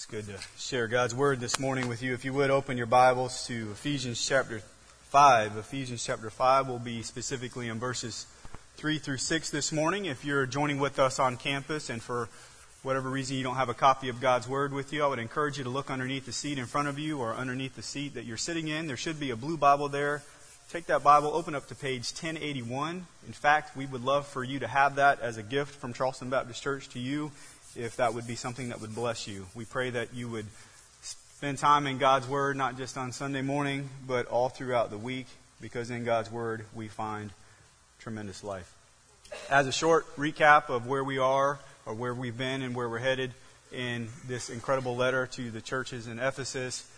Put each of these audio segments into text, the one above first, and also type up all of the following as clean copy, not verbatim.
It's good to share God's Word this morning with you. If you would, open your Bibles to Ephesians chapter 5. Ephesians chapter 5 will be specifically in verses 3 through 6 this morning. If you're joining with us on campus and for whatever reason you don't have a copy of God's Word with you, I would encourage you to look underneath the seat in front of you or underneath the seat that you're sitting in. There should be a blue Bible there. Take that Bible, open up to page 1081. In fact, we would love for you to have that as a gift from Charleston Baptist Church to you, if that would be something that would bless you. We pray that you would spend time in God's Word, not just on Sunday morning, but all throughout the week, because in God's Word we find tremendous life. As a short recap of where we are, or where we've been and where we're headed in this incredible letter to the churches in Ephesus,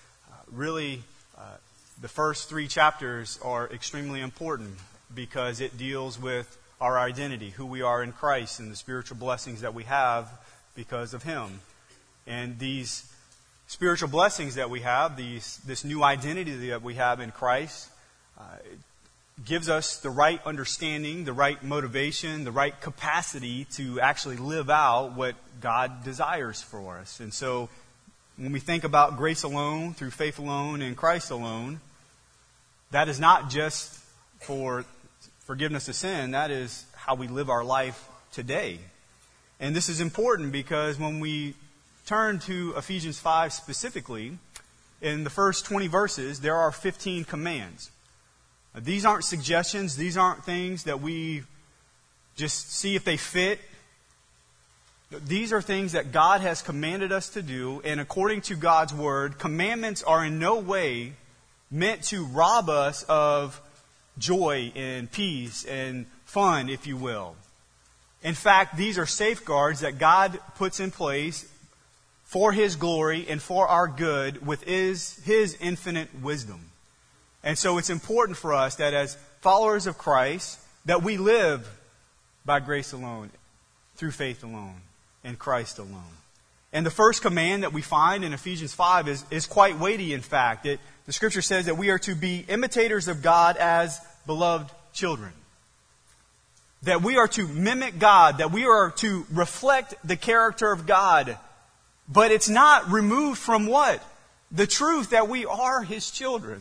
the first 3 chapters are extremely important because it deals with our identity, who we are in Christ, and the spiritual blessings that we have because of Him. And these spiritual blessings that we have, this new identity that we have in Christ, gives us the right understanding, the right motivation, the right capacity to actually live out what God desires for us. And so when we think about grace alone, through faith alone, in Christ alone, that is not just for forgiveness of sin. That is how we live our life today. And this is important because when we turn to Ephesians 5 specifically, in the first 20 verses, there are 15 commands. These aren't suggestions. These aren't things that we just see if they fit. These are things that God has commanded us to do, and according to God's Word, commandments are in no way meant to rob us of joy and peace and fun, if you will. In fact, these are safeguards that God puts in place for His glory and for our good with His infinite wisdom. And so it's important for us that as followers of Christ, that we live by grace alone, through faith alone, in Christ alone. And the first command that we find in Ephesians 5 is quite weighty, in fact. The Scripture says that we are to be imitators of God as beloved children. That we are to mimic God, that we are to reflect the character of God. But it's not removed from what? The truth that we are His children.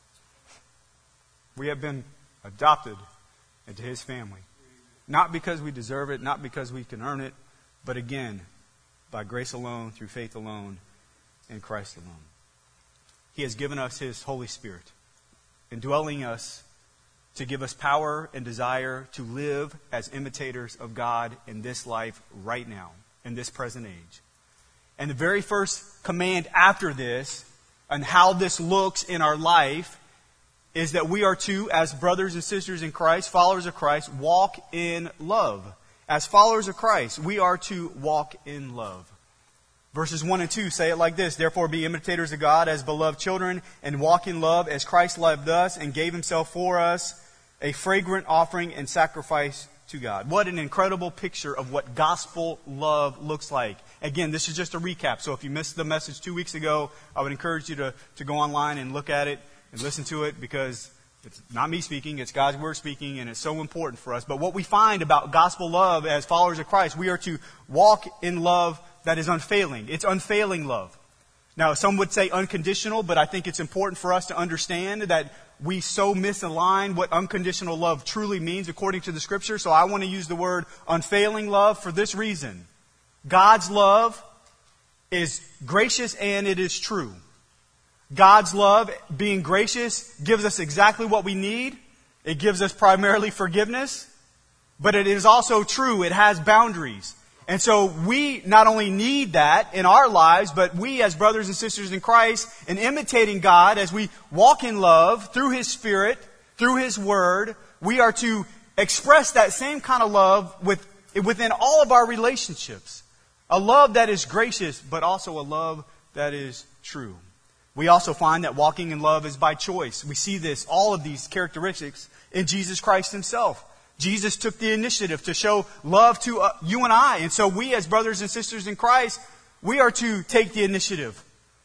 We have been adopted into His family. Not because we deserve it, not because we can earn it, but again, by grace alone, through faith alone, in Christ alone. He has given us His Holy Spirit, indwelling us to give us power and desire to live as imitators of God in this life right now, in this present age. And the very first command after this, and how this looks in our life, is that we are to, as brothers and sisters in Christ, followers of Christ, walk in love. As followers of Christ, we are to walk in love. Verses 1 and 2 say it like this: Therefore be imitators of God as beloved children, and walk in love as Christ loved us and gave Himself for us, a fragrant offering and sacrifice to God. What an incredible picture of what gospel love looks like. Again, this is just a recap. So if you missed the message 2 weeks ago, I would encourage you to go online and look at it and listen to it, because it's not me speaking, it's God's Word speaking, and it's so important for us. But what we find about gospel love as followers of Christ, we are to walk in love that is unfailing. It's unfailing love. Now, some would say unconditional, but I think it's important for us to understand that we so misalign what unconditional love truly means according to the Scripture. So I want to use the word unfailing love for this reason. God's love is gracious and it is true. God's love, being gracious, gives us exactly what we need. It gives us primarily forgiveness, but it is also true. It has boundaries. And so we not only need that in our lives, but we as brothers and sisters in Christ, in imitating God, as we walk in love through His Spirit, through His Word, we are to express that same kind of love within all of our relationships. A love that is gracious, but also a love that is true. We also find that walking in love is by choice. We see all of these characteristics in Jesus Christ Himself. Jesus took the initiative to show love to you and I. And so we as brothers and sisters in Christ, we are to take the initiative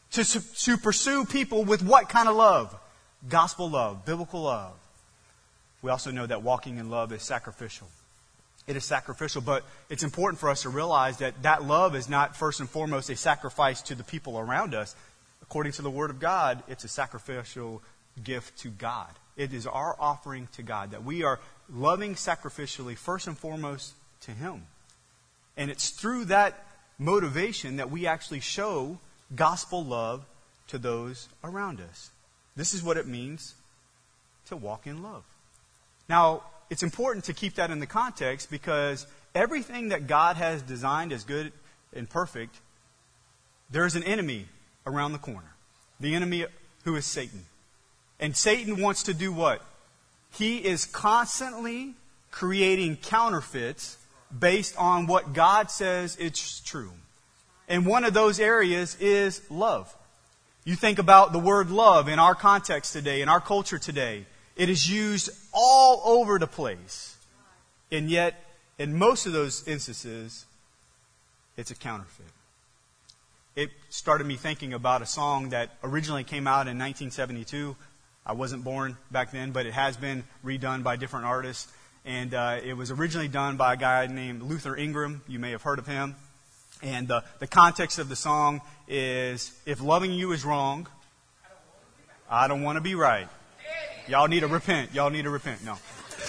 to pursue people with what kind of love? Gospel love, biblical love. We also know that walking in love is sacrificial. It is sacrificial, but it's important for us to realize that that love is not first and foremost a sacrifice to the people around us. According to the Word of God, it's a sacrificial gift to God. It is our offering to God, that we are loving sacrificially first and foremost to Him. And it's through that motivation that we actually show gospel love to those around us. This is what it means to walk in love. Now, it's important to keep that in the context because everything that God has designed as good and perfect, there's an enemy around the corner. The enemy who is Satan. And Satan wants to do what? He is constantly creating counterfeits based on what God says it's true. And one of those areas is love. You think about the word love in our context today, in our culture today. It is used all over the place. And yet, in most of those instances, it's a counterfeit. It started me thinking about a song that originally came out in 1972. I wasn't born back then, but it has been redone by different artists. And it was originally done by a guy named Luther Ingram. You may have heard of him. And the context of the song is, if loving you is wrong, I don't want to be right. Y'all need to repent. Y'all need to repent. No.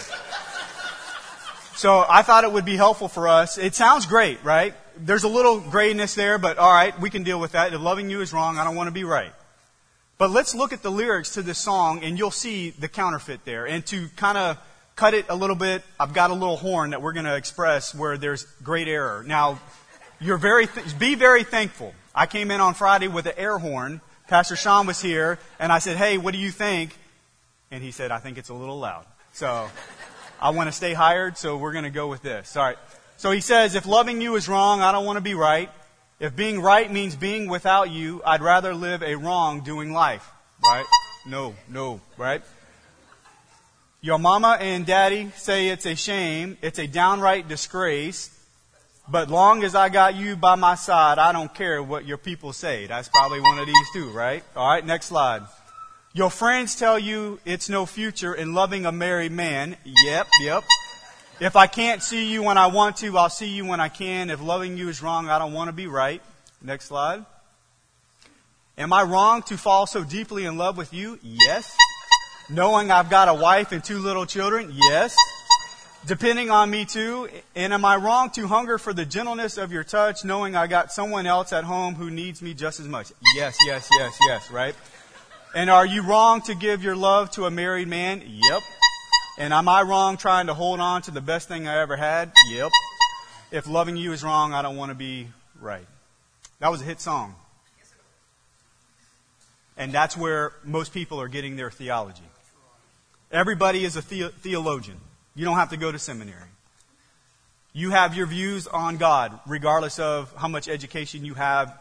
So I thought it would be helpful for us. It sounds great, right? There's a little grayness there, but all right, we can deal with that. If loving you is wrong, I don't want to be right. But let's look at the lyrics to this song, and you'll see the counterfeit there. And to kind of cut it a little bit, I've got a little horn that we're going to express where there's great error. Now, be very thankful. I came in on Friday with an air horn. Pastor Sean was here, and I said, hey, what do you think? And he said, I think it's a little loud. So I want to stay hired, so we're going to go with this. All right. So he says, if loving you is wrong, I don't want to be right. If being right means being without you, I'd rather live a wrong-doing life. Right? No, right? Your mama and daddy say it's a shame. It's a downright disgrace. But long as I got you by my side, I don't care what your people say. That's probably one of these two, right? All right, next slide. Your friends tell you it's no future in loving a married man. Yep. If I can't see you when I want to, I'll see you when I can. If loving you is wrong, I don't want to be right. Next slide. Am I wrong to fall so deeply in love with you? Yes. Knowing I've got a wife and 2 little children? Yes. Depending on me too. And am I wrong to hunger for the gentleness of your touch, knowing I got someone else at home who needs me just as much? Yes, right? And are you wrong to give your love to a married man? Yep. And am I wrong trying to hold on to the best thing I ever had? Yep. If loving you is wrong, I don't want to be right. That was a hit song. And that's where most people are getting their theology. Everybody is a theologian. You don't have to go to seminary. You have your views on God, regardless of how much education you have.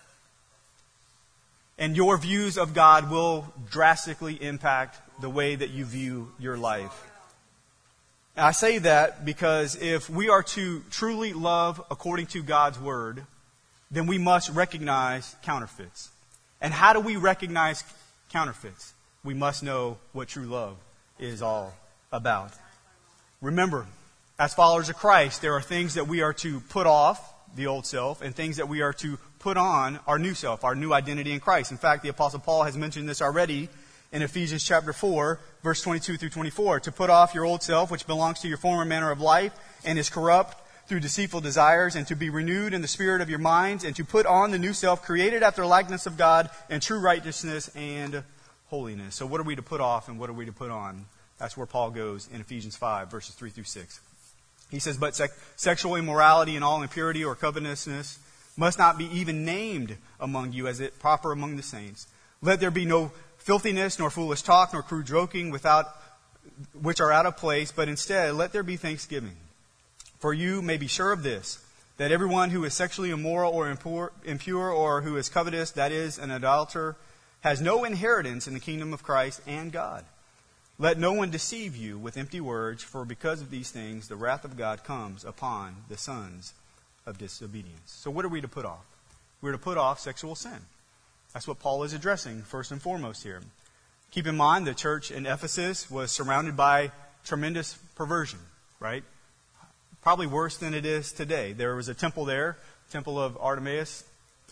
And your views of God will drastically impact the way that you view your life. And I say that because if we are to truly love according to God's Word, then we must recognize counterfeits. And how do we recognize counterfeits? We must know what true love is all about. Remember, as followers of Christ, there are things that we are to put off, the old self, and things that we are to put on, our new self, our new identity in Christ. In fact, the Apostle Paul has mentioned this already in Ephesians chapter 4, verse 22 through 24. To put off your old self, which belongs to your former manner of life and is corrupt through deceitful desires, and to be renewed in the spirit of your minds, and to put on the new self, created after the likeness of God in true righteousness and holiness. So what are we to put off and what are we to put on? That's where Paul goes in Ephesians 5, verses 3 through 6. He says, but sexual immorality and all impurity or covetousness must not be even named among you as it proper among the saints. Let there be no filthiness, nor foolish talk, nor crude joking, which are out of place, but instead let there be thanksgiving. For you may be sure of this, that everyone who is sexually immoral or impure or who is covetous, that is, an adulterer, has no inheritance in the kingdom of Christ and God. Let no one deceive you with empty words, for because of these things the wrath of God comes upon the sons of disobedience. So what are we to put off? We're to put off sexual sin. That's what Paul is addressing first and foremost here. Keep in mind the church in Ephesus was surrounded by tremendous perversion, right? probably worse than it is today. There was a temple there, Temple of Artemis,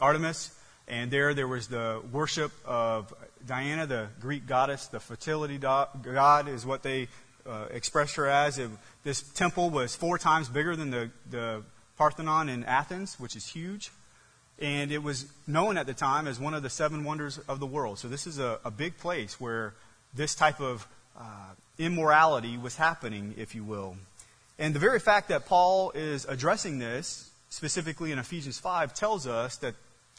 and there was the worship of Diana, the Greek goddess, the fertility god is what they expressed her as. This temple was 4 times bigger than the Parthenon in Athens, which is huge. And it was known at the time as one of the 7 wonders of the world. So this is a big place where this type of immorality was happening, if you will. And the very fact that Paul is addressing this, specifically in Ephesians 5, tells us that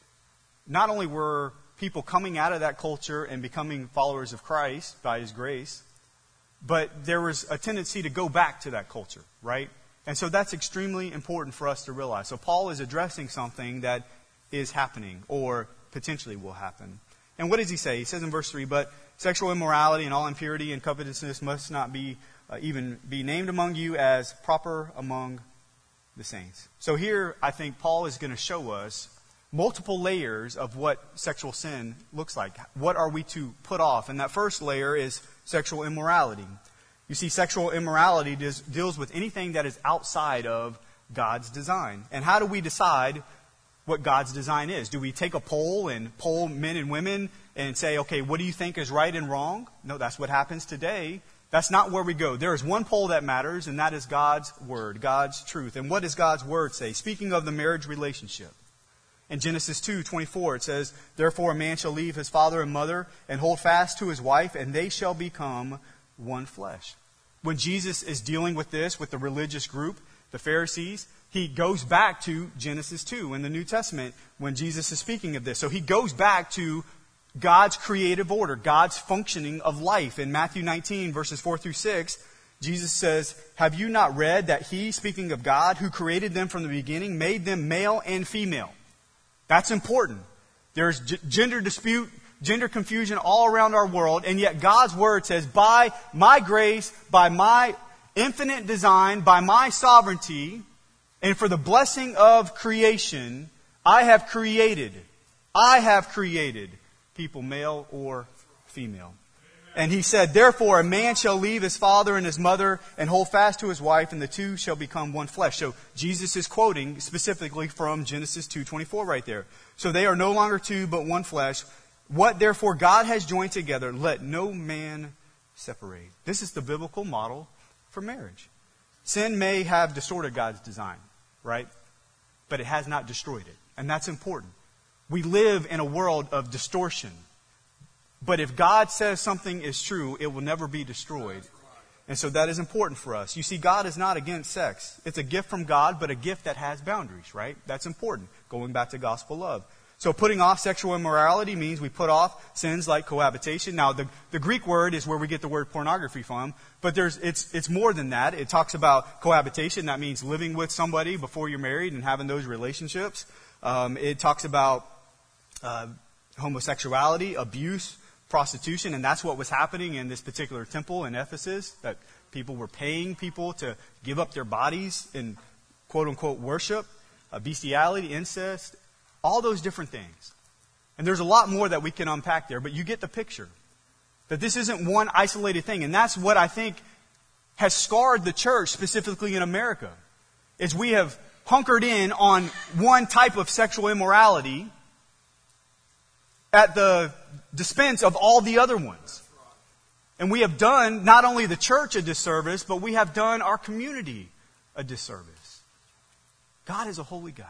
not only were people coming out of that culture and becoming followers of Christ by His grace, but there was a tendency to go back to that culture, right? And so that's extremely important for us to realize. So Paul is addressing something that is happening or potentially will happen. And what does he say? He says in verse 3, but sexual immorality and all impurity and covetousness must not be even be named among you as proper among the saints. So here, I think Paul is going to show us multiple layers of what sexual sin looks like. What are we to put off? And that first layer is sexual immorality. You see, sexual immorality deals with anything that is outside of God's design. And how do we decide what God's design is? Do we take a poll and poll men and women and say, okay, what do you think is right and wrong? No, that's what happens today. That's not where we go. There is one poll that matters, and that is God's Word, God's truth. And what does God's Word say? Speaking of the marriage relationship. In Genesis 2:24, it says, therefore a man shall leave his father and mother and hold fast to his wife, and they shall become one flesh. When Jesus is dealing with this, with the religious group, the Pharisees, he goes back to Genesis 2 in the New Testament when Jesus is speaking of this. So he goes back to God's creative order, God's functioning of life. In Matthew 19, verses 4 through 6, Jesus says, have you not read that He, speaking of God, who created them from the beginning, made them male and female? That's important. There's gender dispute, gender confusion all around our world, and yet God's Word says, by my grace, by my infinite design, by my sovereignty, and for the blessing of creation, I have created people, male or female. And He said, therefore a man shall leave his father and his mother and hold fast to his wife, and the two shall become one flesh. So Jesus is quoting specifically from Genesis 2:24 right there. So they are no longer two, but one flesh. What therefore God has joined together, let no man separate. This is the biblical model for marriage. Sin may have distorted God's design, right? But it has not destroyed it. And that's important. We live in a world of distortion. But if God says something is true, it will never be destroyed. And so that is important for us. You see, God is not against sex. It's a gift from God, but a gift that has boundaries, right? That's important. Going back to gospel love. So putting off sexual immorality means we put off sins like cohabitation. Now, the Greek word is where we get the word pornography from, but it's more than that. It talks about cohabitation. That means living with somebody before you're married and having those relationships. It talks about homosexuality, abuse, prostitution, and that's what was happening in this particular temple in Ephesus, that people were paying people to give up their bodies in quote-unquote worship, bestiality, incest, all those different things. And there's a lot more that we can unpack there, but you get the picture. That this isn't one isolated thing, and that's what I think has scarred the church, specifically in America, is we have hunkered in on one type of sexual immorality at the dispense of all the other ones. And we have done not only the church a disservice, but we have done our community a disservice. God is a holy God.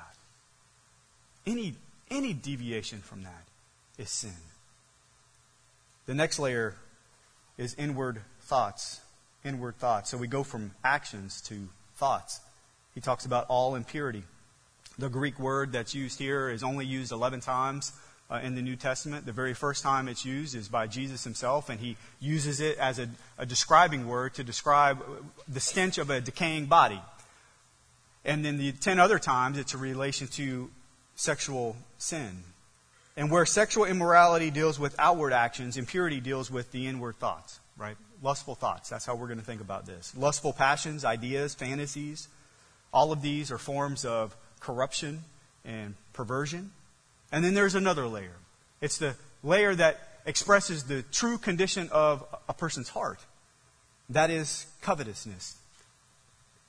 Any deviation from that is sin. The next layer is inward thoughts. Inward thoughts. So we go from actions to thoughts. He talks about all impurity. The Greek word that's used here is only used 11 times in the New Testament. The very first time it's used is by Jesus Himself, and He uses it as a describing word to describe the stench of a decaying body. And then the 10 other times it's a relation to sexual sin. And where sexual immorality deals with outward actions, impurity deals with the inward thoughts, right? Lustful thoughts. That's how we're going to think about this. Lustful passions, ideas, fantasies. All of these are forms of corruption and perversion. And then there's another layer. It's the layer that expresses the true condition of a person's heart. That is covetousness.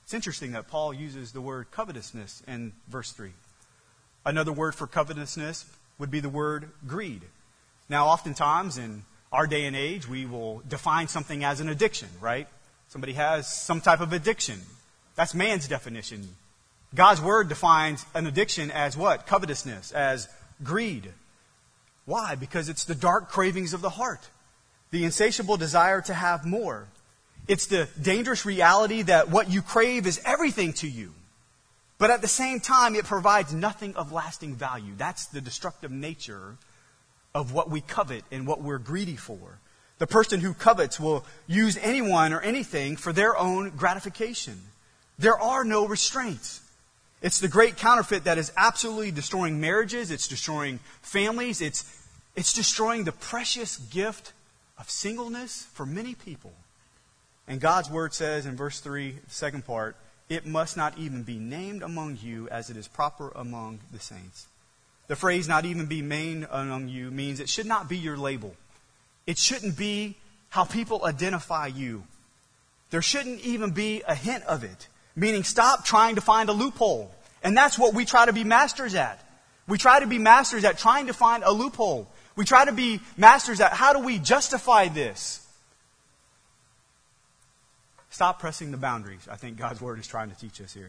It's interesting that Paul uses the word covetousness in verse 3. Another word for covetousness would be the word greed. Now, oftentimes in our day and age, we will define something as an addiction, right? Somebody has some type of addiction. That's man's definition. God's word defines an addiction as what? Covetousness, as greed. Why? Because it's the dark cravings of the heart, the insatiable desire to have more. It's the dangerous reality that what you crave is everything to you. But at the same time, it provides nothing of lasting value. That's the destructive nature of what we covet and what we're greedy for. The person who covets will use anyone or anything for their own gratification. There are no restraints. It's the great counterfeit that is absolutely destroying marriages. It's destroying families. It's destroying the precious gift of singleness for many people. And God's word says in verse 3, the second part, it must not even be named among you as it is proper among the saints. The phrase not even be named among you means it should not be your label. It shouldn't be how people identify you. There shouldn't even be a hint of it. Meaning stop trying to find a loophole. And that's what we try to be masters at. We try to be masters at trying to find a loophole. We try to be masters at how do we justify this? Stop pressing the boundaries. I think God's word is trying to teach us here.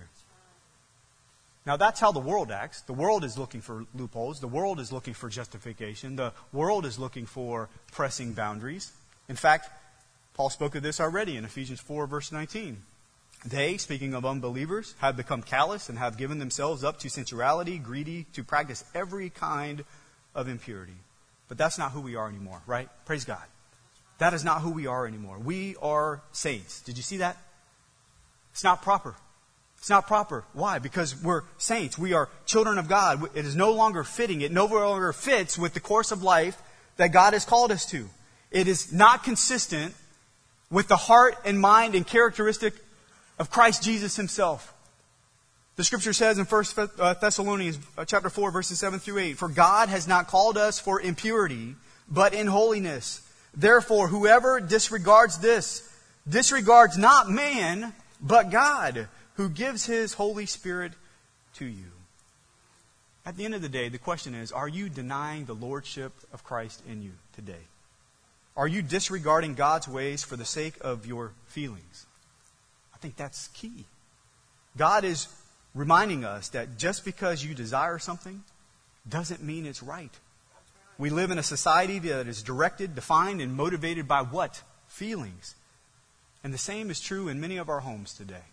Now that's how the world acts. The world is looking for loopholes. The world is looking for justification. The world is looking for pressing boundaries. In fact, Paul spoke of this already in Ephesians 4 verse 19. They, speaking of unbelievers, have become callous and have given themselves up to sensuality, greedy, to practice every kind of impurity. But that's not who we are anymore, right? Praise God. That is not who we are anymore. We are saints. Did you see that? It's not proper. It's not proper. Why? Because we're saints. We are children of God. It is no longer fitting. It no longer fits with the course of life that God has called us to. It is not consistent with the heart and mind and characteristic of Christ Jesus himself. The scripture says in 1 Thessalonians chapter 4, verses 7 through 8, for God has not called us for impurity, but in holiness. Therefore, whoever disregards this, disregards not man, but God, who gives his Holy Spirit to you. At the end of the day, the question is, are you denying the lordship of Christ in you today? Are you disregarding God's ways for the sake of your feelings? I think that's key. God is reminding us that just because you desire something doesn't mean it's right. We live in a society that is directed, defined, and motivated by what? Feelings. And the same is true in many of our homes today.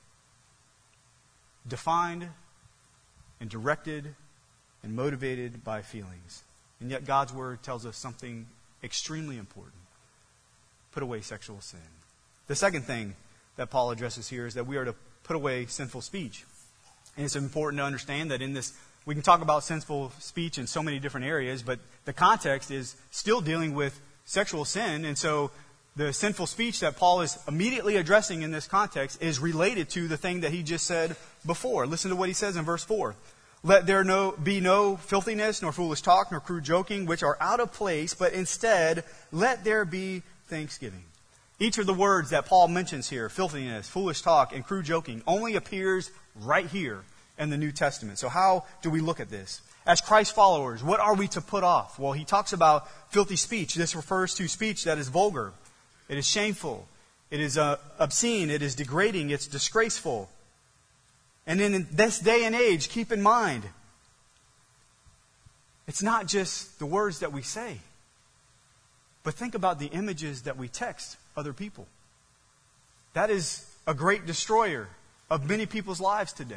Defined and directed and motivated by feelings. And yet God's word tells us something extremely important. Put away sexual sin. The second thing that Paul addresses here is that we are to put away sinful speech. And it's important to understand that in this, we can talk about sinful speech in so many different areas, but the context is still dealing with sexual sin. And so the sinful speech that Paul is immediately addressing in this context is related to the thing that he just said before. Listen to what he says in verse 4. Let there be no filthiness, nor foolish talk, nor crude joking, which are out of place, but instead let there be thanksgiving. Each of the words that Paul mentions here, filthiness, foolish talk, and crude joking, only appears right here in the New Testament. So how do we look at this? As Christ followers, what are we to put off? Well, he talks about filthy speech. This refers to speech that is vulgar. It is shameful. It is obscene. It is degrading. It's disgraceful. And in this day and age, keep in mind, it's not just the words that we say, but think about the images that we text other people. That is a great destroyer of many people's lives today.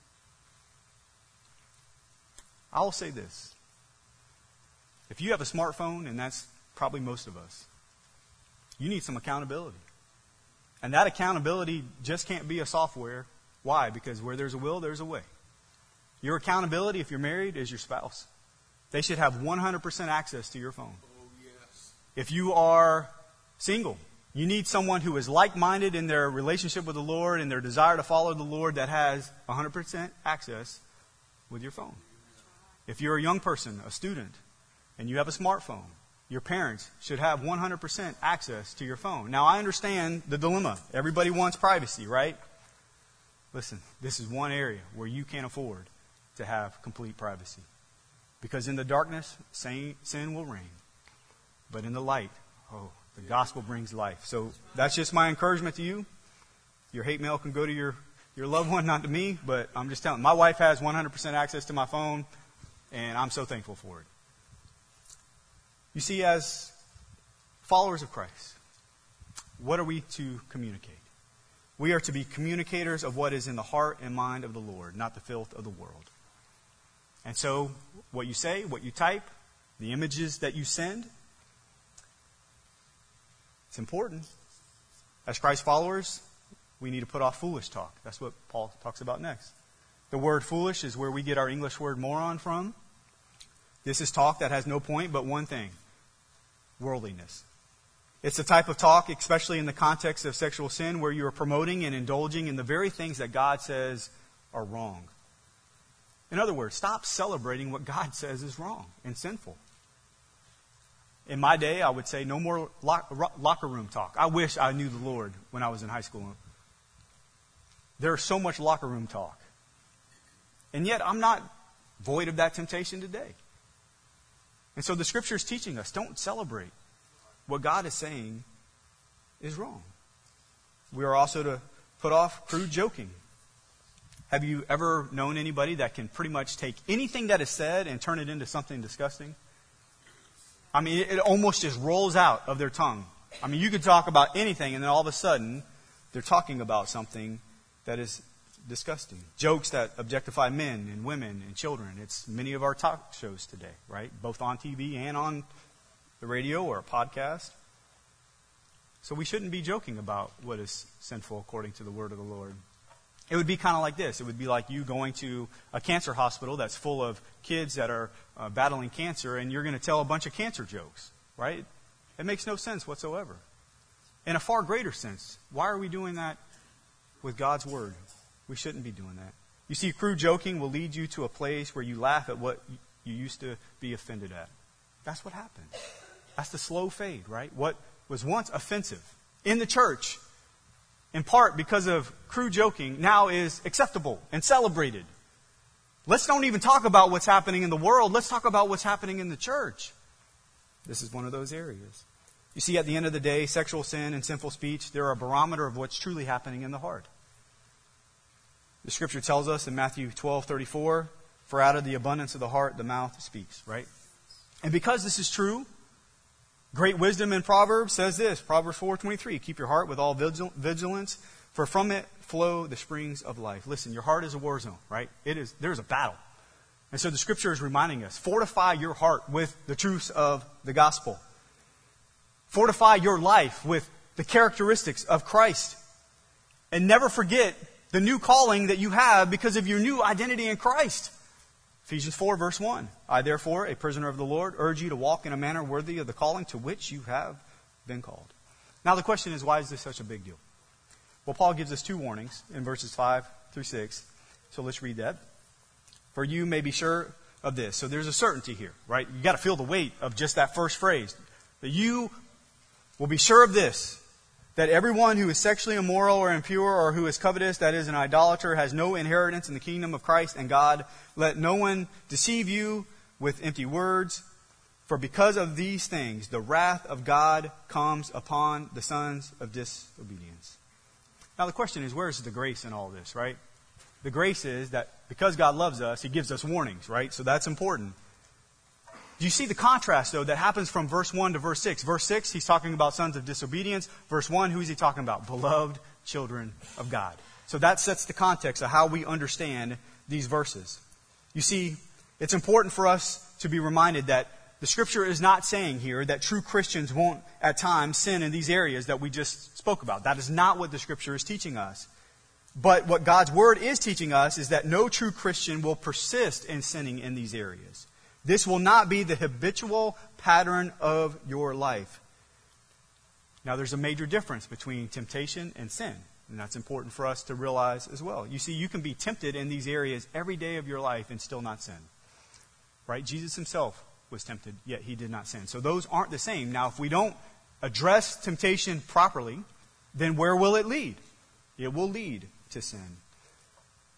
I will say this. If you have a smartphone, and that's probably most of us, you need some accountability. And that accountability just can't be a software. Why? Because where there's a will, there's a way. Your accountability, if you're married, is your spouse. They should have 100% access to your phone. Oh, yes. If you are single, you need someone who is like-minded in their relationship with the Lord and their desire to follow the Lord that has 100% access with your phone. If you're a young person, a student, and you have a smartphone, your parents should have 100% access to your phone. Now, I understand the dilemma. Everybody wants privacy, right? listen, this is one area where you can't afford to have complete privacy. Because in the darkness, sin will reign. But in the light, the gospel brings life. So that's just my encouragement to you. Your hate mail can go to your loved one, not to me, but I'm just telling you, my wife has 100% access to my phone, and I'm so thankful for it. You see, as followers of Christ, what are we to communicate? We are to be communicators of what is in the heart and mind of the Lord, not the filth of the world. And so, what you say, what you type, the images that you send, it's important. As Christ followers, we need to put off foolish talk. That's what Paul talks about next. The word foolish is where we get our English word moron from. This is talk that has no point but one thing: worldliness. It's a type of talk, especially in the context of sexual sin, where you are promoting and indulging in the very things that God says are wrong. In other words, stop celebrating what God says is wrong and sinful. In my day, I would say no more locker room talk. I wish I knew the Lord when I was in high school. There's so much locker room talk. And yet, I'm not void of that temptation today. And so the Scripture is teaching us, don't celebrate what God is saying is wrong. We are also to put off crude joking. Have you ever known anybody that can pretty much take anything that is said and turn it into something disgusting? I mean, it almost just rolls out of their tongue. I mean, you could talk about anything, and then all of a sudden, they're talking about something that is disgusting. Jokes that objectify men and women and children. It's many of our talk shows today, right? Both on TV and on the radio or a podcast. So we shouldn't be joking about what is sinful according to the word of the Lord. It would be kind of like this. It would be like you going to a cancer hospital that's full of kids that are battling cancer, and you're going to tell a bunch of cancer jokes, right? It makes no sense whatsoever. In a far greater sense, why are we doing that with God's word? We shouldn't be doing that. You see, crude joking will lead you to a place where you laugh at what you used to be offended at. That's what happened. That's the slow fade, right? What was once offensive in the church, in part because of crude joking, now is acceptable and celebrated. Let's don't even talk about what's happening in the world. Let's talk about what's happening in the church. This is one of those areas. You see, at the end of the day, sexual sin and sinful speech, they're a barometer of what's truly happening in the heart. The Scripture tells us in Matthew 12:34, for out of the abundance of the heart, the mouth speaks, right? And because this is true, great wisdom in Proverbs says this, Proverbs 4:23, keep your heart with all vigilance, for from it flow the springs of life. Listen, your heart is a war zone, right? There's a battle. And so the Scripture is reminding us, fortify your heart with the truths of the gospel. Fortify your life with the characteristics of Christ. And never forget the new calling that you have because of your new identity in Christ. Ephesians 4, verse 1. I, therefore, a prisoner of the Lord, urge you to walk in a manner worthy of the calling to which you have been called. Now the question is, why is this such a big deal? Well, Paul gives us two warnings in verses 5 through 6. So let's read that. For you may be sure of this. So there's a certainty here, right? You've got to feel the weight of just that first phrase. That you will be sure of this, that everyone who is sexually immoral or impure or who is covetous, that is an idolater, has no inheritance in the kingdom of Christ and God. Let no one deceive you with empty words, for because of these things the wrath of God comes upon the sons of disobedience. Now the question is, where is the grace in all this, right? The grace is that because God loves us, He gives us warnings, right? So that's important. Do you see the contrast, though, that happens from verse 1 to verse 6? Verse 6, he's talking about sons of disobedience. Verse 1, who is he talking about? Beloved children of God. So that sets the context of how we understand these verses. You see, it's important for us to be reminded that the Scripture is not saying here that true Christians won't at times sin in these areas that we just spoke about. That is not what the Scripture is teaching us. But what God's Word is teaching us is that no true Christian will persist in sinning in these areas. This will not be the habitual pattern of your life. Now, there's a major difference between temptation and sin. And that's important for us to realize as well. You see, you can be tempted in these areas every day of your life and still not sin. Right? Jesus Himself was tempted, yet He did not sin. So those aren't the same. Now, if we don't address temptation properly, then where will it lead? It will lead to sin.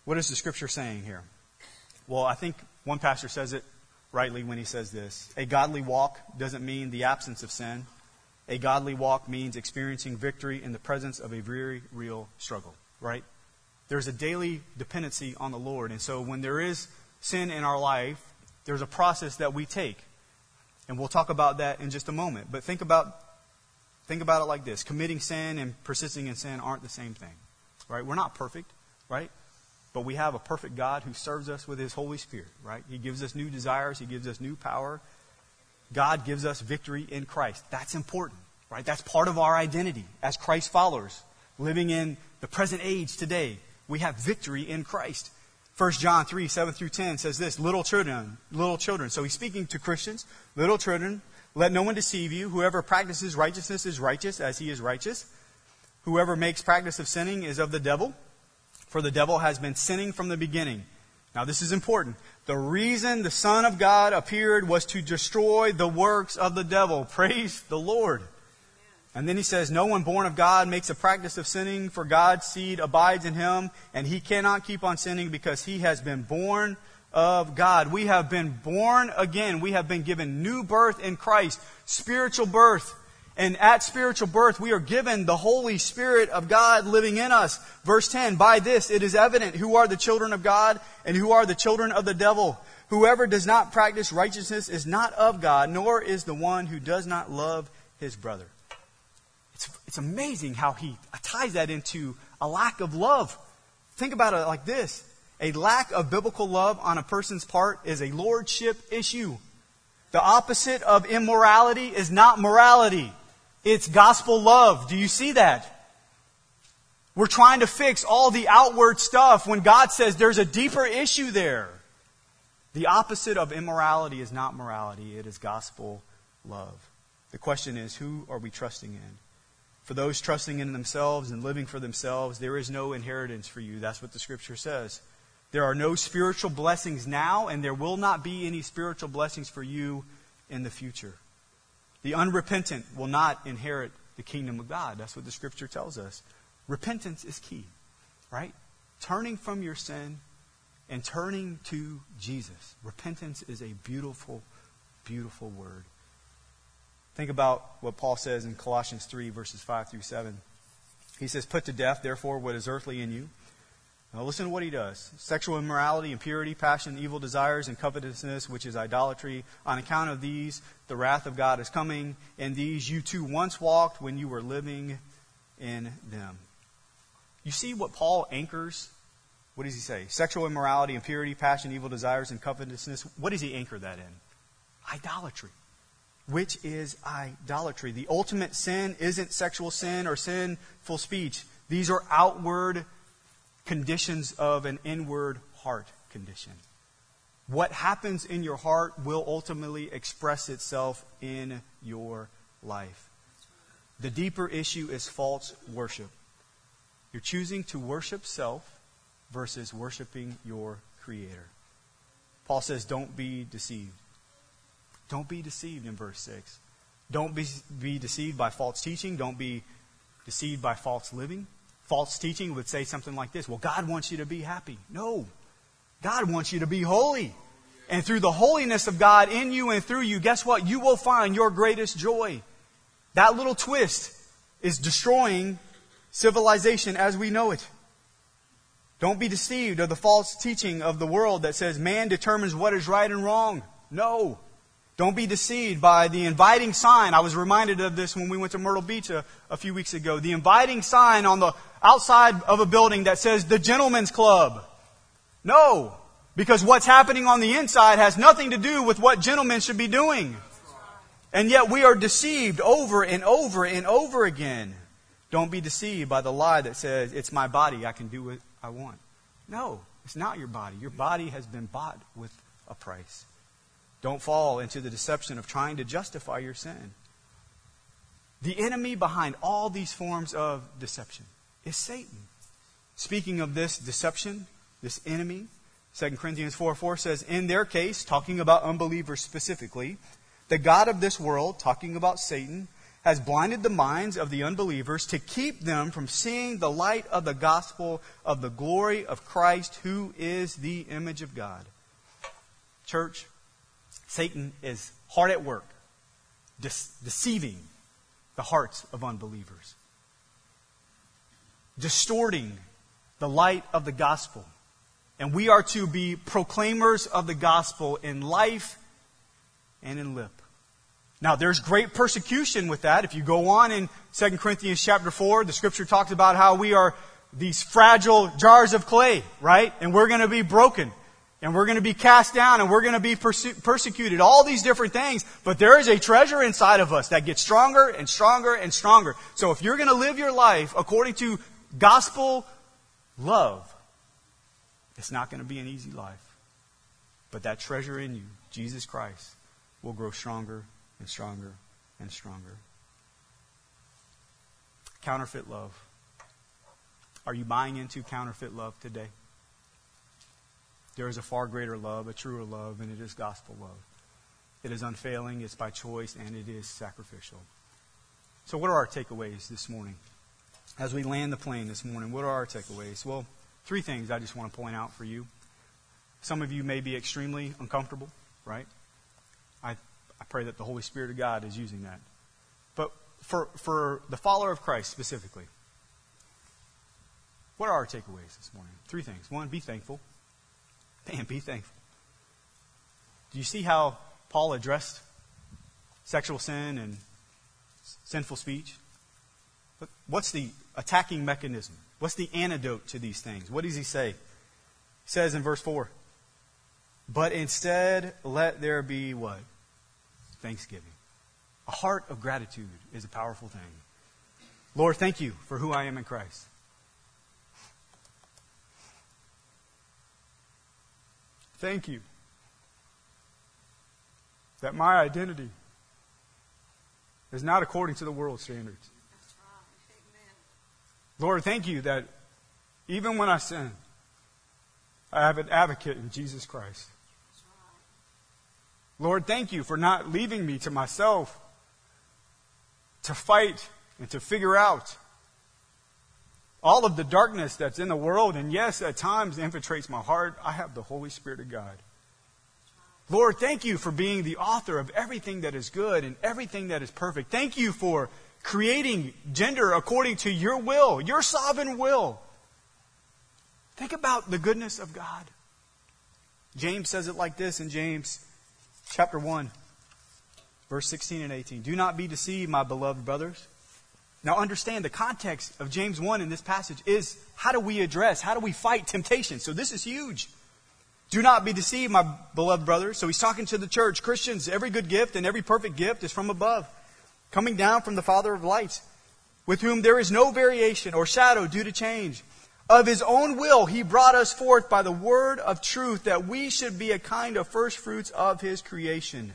What is the Scripture saying here? Well, I think one pastor says it rightly when he says this. A godly walk doesn't mean the absence of sin. A godly walk means experiencing victory in the presence of a very real struggle, right? There's a daily dependency on the Lord. And so when there is sin in our life, there's a process that we take. And we'll talk about that in just a moment. But think about it like this. Committing sin and persisting in sin aren't the same thing, right? We're not perfect, right? But we have a perfect God who serves us with His Holy Spirit, right? He gives us new desires. He gives us new power. God gives us victory in Christ. That's important, right? That's part of our identity as Christ followers. Living in the present age today, we have victory in Christ. 1 John 3, 7 through 10 says this, little children. So he's speaking to Christians. Little children, let no one deceive you. Whoever practices righteousness is righteous as he is righteous. Whoever makes practice of sinning is of the devil. For the devil has been sinning from the beginning. Now this is important. The reason the Son of God appeared was to destroy the works of the devil. Praise the Lord. And then he says, no one born of God makes a practice of sinning, for God's seed abides in him, and he cannot keep on sinning because he has been born of God. We have been born again. We have been given new birth in Christ, spiritual birth. And at spiritual birth, we are given the Holy Spirit of God living in us. Verse 10, by this it is evident who are the children of God and who are the children of the devil. Whoever does not practice righteousness is not of God, nor is the one who does not love his brother. It's amazing how he ties that into a lack of love. Think about it like this. A lack of biblical love on a person's part is a lordship issue. The opposite of immorality is not morality. It's gospel love. Do you see that? We're trying to fix all the outward stuff when God says there's a deeper issue there. The opposite of immorality is not morality. It is gospel love. The question is, who are we trusting in? For those trusting in themselves and living for themselves, there is no inheritance for you. That's what the Scripture says. There are no spiritual blessings now, and there will not be any spiritual blessings for you in the future. The unrepentant will not inherit the kingdom of God. That's what the Scripture tells us. Repentance is key, right? Turning from your sin and turning to Jesus. Repentance is a beautiful, beautiful word. Think about what Paul says in Colossians 3, verses 5 through 7. He says, put to death, therefore, what is earthly in you. Now listen to what he does. Sexual immorality, impurity, passion, evil desires, and covetousness, which is idolatry. On account of these, the wrath of God is coming. And these you too once walked when you were living in them. You see what Paul anchors? What does he say? Sexual immorality, impurity, passion, evil desires, and covetousness. What does he anchor that in? Idolatry. Which is idolatry. The ultimate sin isn't sexual sin or sinful speech. These are outward conditions of an inward heart condition. What happens in your heart will ultimately express itself in your life. The deeper issue is false worship. You're choosing to worship self versus worshiping your Creator. Paul says, don't be deceived. Don't be deceived in verse 6. Don't be deceived by false teaching. Don't be deceived by false living. False teaching would say something like this. Well, God wants you to be happy. No. God wants you to be holy. And through the holiness of God in you and through you, guess what? You will find your greatest joy. That little twist is destroying civilization as we know it. Don't be deceived of the false teaching of the world that says man determines what is right and wrong. No. Don't be deceived by the inviting sign. I was reminded of this when we went to Myrtle Beach a few weeks ago. The inviting sign on the outside of a building that says the Gentlemen's Club. No, because what's happening on the inside has nothing to do with what gentlemen should be doing. And yet we are deceived over and over and over again. Don't be deceived by the lie that says, it's my body, I can do what I want. No, it's not your body. Your body has been bought with a price. Don't fall into the deception of trying to justify your sin. The enemy behind all these forms of deception is Satan. Speaking of this deception, this enemy, 2 Corinthians 4:4 says, in their case, talking about unbelievers specifically, the God of this world, talking about Satan, has blinded the minds of the unbelievers to keep them from seeing the light of the gospel of the glory of Christ, who is the image of God. Church, Satan is hard at work, deceiving the hearts of unbelievers, distorting the light of the gospel. And we are to be proclaimers of the gospel in life and in lip. Now, there's great persecution with that. If you go on in 2 Corinthians chapter 4, the scripture talks about how we are these fragile jars of clay, right? And we're going to be broken. And we're going to be cast down. And we're going to be persecuted. All these different things. But there is a treasure inside of us that gets stronger and stronger and stronger. So if you're going to live your life according to gospel love, it's not going to be an easy life. But that treasure in you, Jesus Christ, will grow stronger and stronger and stronger. Counterfeit love. Are you buying into counterfeit love today? There is a far greater love, a truer love, and it is gospel love. It is unfailing, it's by choice, and it is sacrificial. So what are our takeaways this morning? As we land the plane this morning, what are our takeaways? Well, 3 things I just want to point out for you. Some of you may be extremely uncomfortable, right? I pray that the Holy Spirit of God is using that. But for the follower of Christ specifically, what are our takeaways this morning? 3 things. 1, be thankful. Man, be thankful. Do you see how Paul addressed sexual sin and sinful speech? What's the attacking mechanism? What's the antidote to these things? What does he say? He says in verse 4, but instead let there be what? Thanksgiving. A heart of gratitude is a powerful thing. Lord, thank you for who I am in Christ. Thank you that my identity is not according to the world's standards. That's right. Amen. Lord, thank you that even when I sin, I have an advocate in Jesus Christ. That's right. Lord, thank you for not leaving me to myself to fight and to figure out all of the darkness that's in the world, and yes, at times infiltrates my heart. I have the Holy Spirit of God. Lord, thank you for being the author of everything that is good and everything that is perfect. Thank you for creating gender according to your will, your sovereign will. Think about the goodness of God. James says it like this in James chapter 1, verse 16 and 18. Do not be deceived, my beloved brothers. Now understand the context of James 1 in this passage is how do we fight temptation? So this is huge. Do not be deceived, my beloved brothers. So he's talking to the church. Christians, every good gift and every perfect gift is from above, coming down from the Father of lights, with whom there is no variation or shadow due to change. Of his own will he brought us forth by the word of truth, that we should be a kind of first fruits of his creation.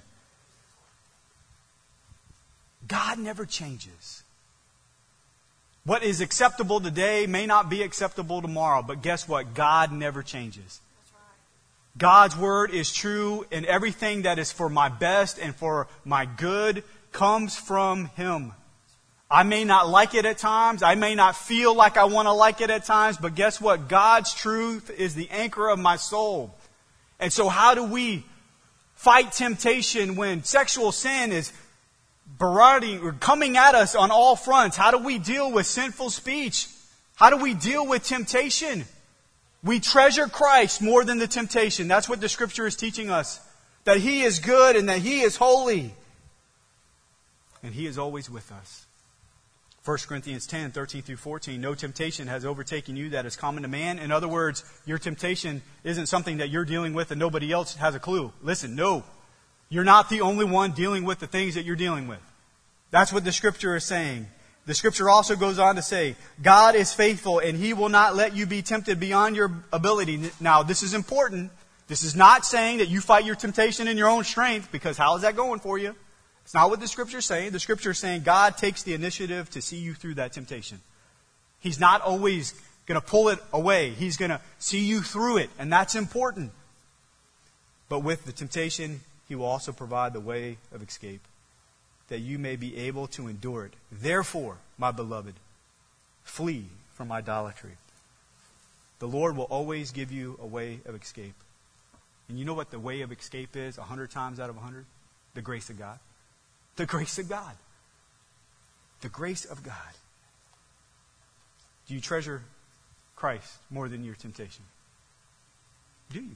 God never changes. What is acceptable today may not be acceptable tomorrow. But guess what? God never changes. That's right. God's word is true, and everything that is for my best and for my good comes from him. I may not like it at times. I may not feel like I want to like it at times. But guess what? God's truth is the anchor of my soul. And so how do we fight temptation when sexual sin is berating or coming at us on all fronts? How do we deal with sinful speech? How do we deal with temptation? We treasure Christ more than the temptation. That's what the scripture is teaching us. That he is good and that he is holy. And he is always with us. 1 Corinthians 10, 13 through 14. No temptation has overtaken you that is common to man. In other words, your temptation isn't something that you're dealing with and nobody else has a clue. Listen, no. You're not the only one dealing with the things that you're dealing with. That's what the scripture is saying. The scripture also goes on to say, God is faithful and he will not let you be tempted beyond your ability. Now, this is important. This is not saying that you fight your temptation in your own strength, because how is that going for you? It's not what the scripture is saying. The scripture is saying God takes the initiative to see you through that temptation. He's not always going to pull it away. He's going to see you through it, and that's important. But with the temptation, he will also provide the way of escape. that you may be able to endure it. Therefore, my beloved, flee from idolatry. The Lord will always give you a way of escape. And you know what the way of escape is 100 times out of 100? The grace of God. The grace of God. The grace of God. Do you treasure Christ more than your temptation? Do you?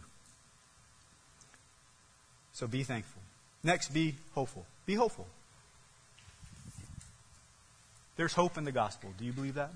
So be thankful. Next, be hopeful. Be hopeful. There's hope in the gospel. Do you believe that?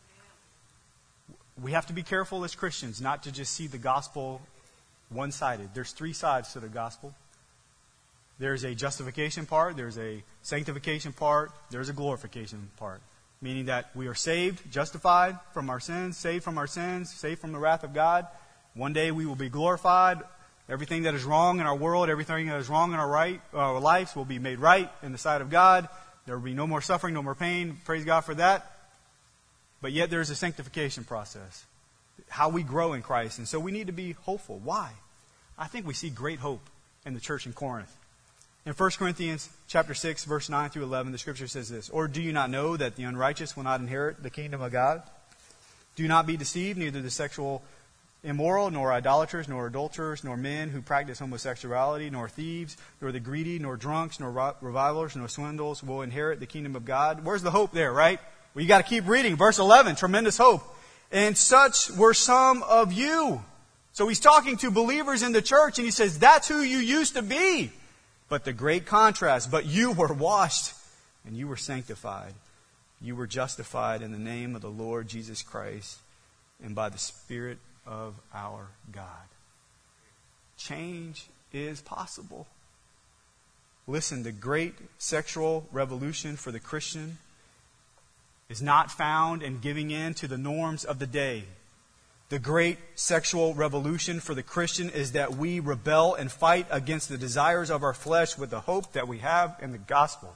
We have to be careful as Christians not to just see the gospel one-sided. There's 3 sides to the gospel. There's a justification part, there's a sanctification part, there's a glorification part. Meaning that we are saved, justified from our sins, saved from the wrath of God. One day we will be glorified. Everything that is wrong in our world, everything that is wrong in our lives will be made right in the sight of God. There will be no more suffering, no more pain. Praise God for that. But yet there's a sanctification process. How we grow in Christ. And so we need to be hopeful. Why? I think we see great hope in the church in Corinth. In 1 Corinthians chapter 6, verse 9 through 11, the scripture says this, "Or do you not know that the unrighteous will not inherit the kingdom of God? Do not be deceived, neither the sexual immoral, nor idolaters, nor adulterers, nor men who practice homosexuality, nor thieves, nor the greedy, nor drunks, nor revilers, nor swindlers will inherit the kingdom of God." Where's the hope there, right? Well, you got to keep reading. Verse 11, tremendous hope. "And such were some of you." So he's talking to believers in the church, and he says, that's who you used to be. But the great contrast, "But you were washed, and you were sanctified. You were justified in the name of the Lord Jesus Christ, and by the Spirit of our God." Change is possible. Listen, the great sexual revolution for the Christian is not found in giving in to the norms of the day. The great sexual revolution for the Christian is that we rebel and fight against the desires of our flesh with the hope that we have in the gospel.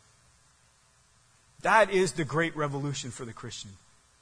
That is the great revolution for the Christian.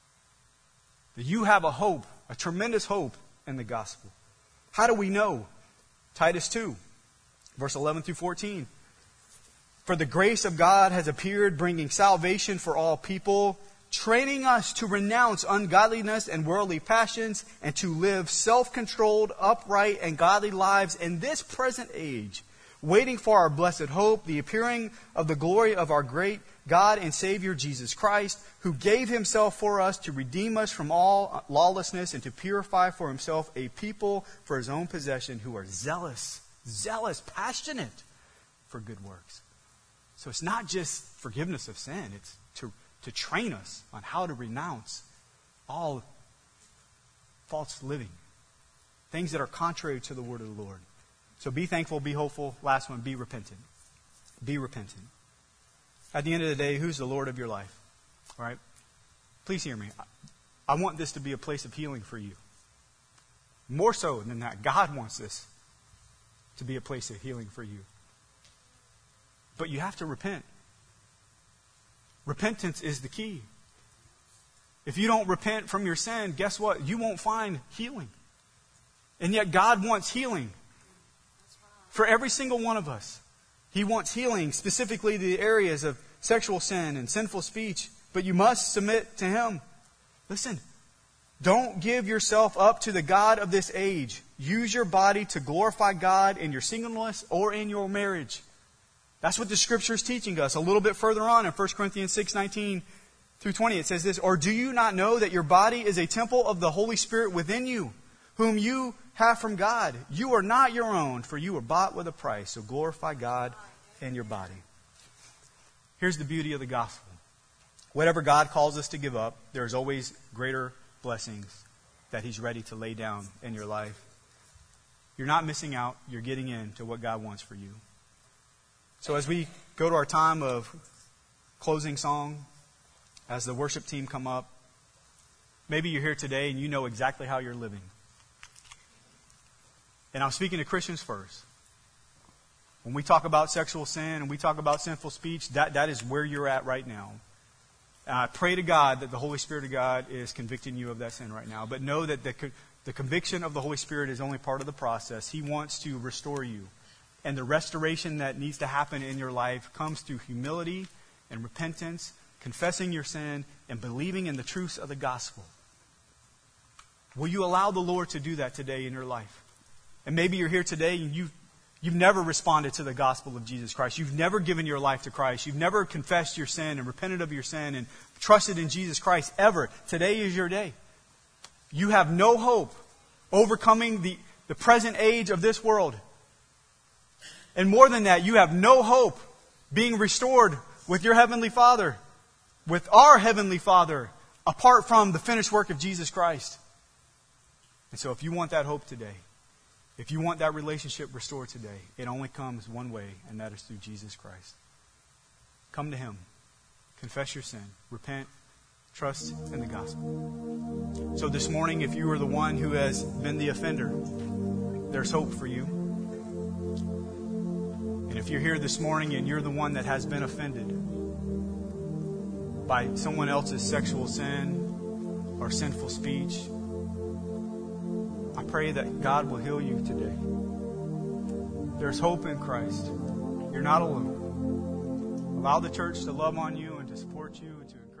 That you have a hope, a tremendous hope in the gospel. How do we know? Titus 2, verse 11 through 14. "For the grace of God has appeared, bringing salvation for all people, training us to renounce ungodliness and worldly passions, and to live self-controlled, upright, and godly lives in this present age, waiting for our blessed hope, the appearing of the glory of our great God and Savior Jesus Christ, who gave himself for us to redeem us from all lawlessness and to purify for himself a people for his own possession who are zealous, passionate for good works." So it's not just forgiveness of sin, it's to train us on how to renounce all false living, things that are contrary to the word of the Lord. So be thankful, be hopeful. Last one, be repentant. Be repentant. At the end of the day, who's the Lord of your life? All right? Please hear me. I want this to be a place of healing for you. More so than that, God wants this to be a place of healing for you. But you have to repent. Repentance is the key. If you don't repent from your sin, guess what? You won't find healing. And yet God wants healing for every single one of us. He wants healing, specifically the areas of sexual sin and sinful speech. But you must submit to Him. Listen, don't give yourself up to the god of this age. Use your body to glorify God in your singleness or in your marriage. That's what the Scripture is teaching us. A little bit further on in 1 Corinthians 6:19 through 20, it says this, "Or do you not know that your body is a temple of the Holy Spirit within you, whom you have from God? You are not your own, for you were bought with a price. So glorify God in your body." Here's the beauty of the gospel. Whatever God calls us to give up, there's always greater blessings that He's ready to lay down in your life. You're not missing out. You're getting into what God wants for you. So as we go to our time of closing song, as the worship team come up, maybe you're here today and you know exactly how you're living. And I'm speaking to Christians first. When we talk about sexual sin and we talk about sinful speech, that is where you're at right now. And I pray to God that the Holy Spirit of God is convicting you of that sin right now. But know that the conviction of the Holy Spirit is only part of the process. He wants to restore you. and the restoration that needs to happen in your life comes through humility and repentance, confessing your sin, and believing in the truths of the gospel. Will you allow the Lord to do that today in your life? And maybe you're here today and you've never responded to the gospel of Jesus Christ. You've never given your life to Christ. You've never confessed your sin and repented of your sin and trusted in Jesus Christ ever. Today is your day. You have no hope overcoming the present age of this world. And more than that, you have no hope being restored with your Heavenly Father, with our Heavenly Father, apart from the finished work of Jesus Christ. And so if you want that hope today, if you want that relationship restored today, it only comes one way, and that is through Jesus Christ. Come to Him. Confess your sin. Repent. Trust in the gospel. So this morning, if you are the one who has been the offender, there's hope for you. And if you're here this morning and you're the one that has been offended by someone else's sexual sin or sinful speech, I pray that God will heal you today. There's hope in Christ. You're not alone. Allow the church to love on you and to support you and to